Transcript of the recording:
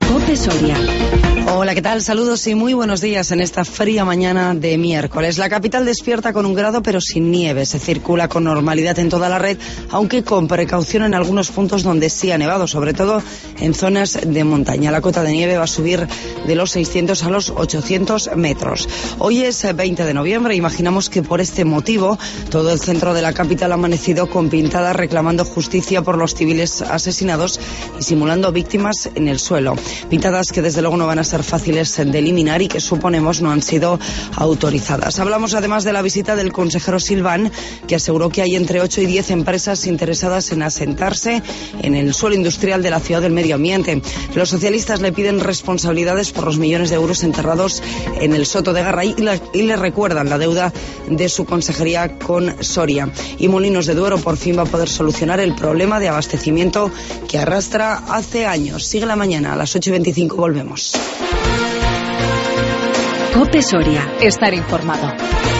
COPE Soria. Hola, ¿qué tal? Saludos y muy buenos días en esta fría mañana de miércoles. La capital despierta con 1 grado pero sin nieve. Se circula con normalidad en toda la red, aunque con precaución en algunos puntos donde sí ha nevado, sobre todo en zonas de montaña. La cota de nieve va a subir de los 600 a los 800 metros. Hoy es 20 de noviembre. Imaginamos que por este motivo todo el centro de la capital ha amanecido con pintadas reclamando justicia por los civiles asesinados y simulando víctimas en el suelo. Pintadas que desde luego no van a ser fáciles de eliminar y que suponemos no han sido autorizadas. Hablamos además de la visita del consejero Silván, que aseguró que hay entre 8 y 10 empresas interesadas en asentarse en el suelo industrial de la ciudad del medio ambiente. Los socialistas le piden responsabilidades por los millones de euros enterrados en el Soto de Garray y le recuerdan la deuda de su consejería con Soria. Y Molinos de Duero por fin va a poder solucionar el problema de abastecimiento que arrastra hace años. Sigue la mañana, a las 8:25 volvemos. COPE Soria. Estar informado.